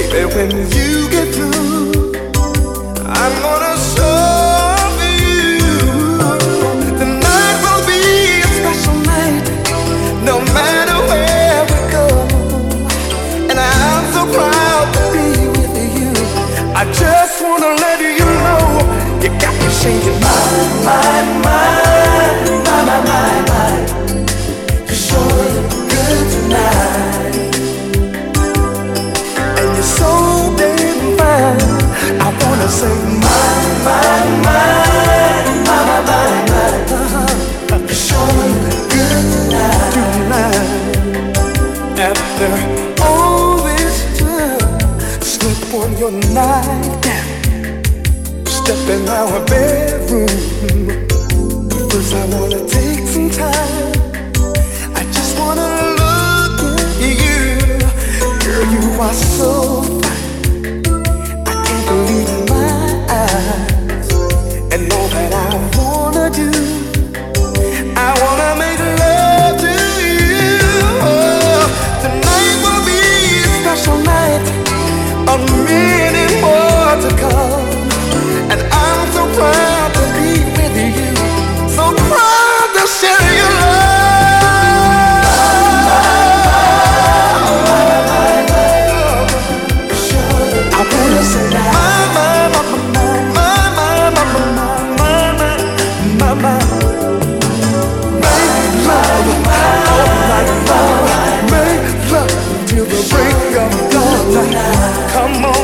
Baby, when you get through, I'm gonna show you. Tonight will be a special night, no matter where we go. And I'm so proud to be with you. I just wanna let you know, you got me singing my. You sure look good tonight, and you're so damn fine. I wanna say you sure look good tonight. After all this time, slip on your nightgown, step in our bedroom. First I wanna take some time, I just wanna look at you. Girl, you are so fine, I can't believe my eyes. And all that I wanna do, I wanna make love to you. Oh, tonight will be a special night, a minute more to come. And I'm so proud to be with you, so proud to share your love. I wanna say make love till the break of dawn. Come on.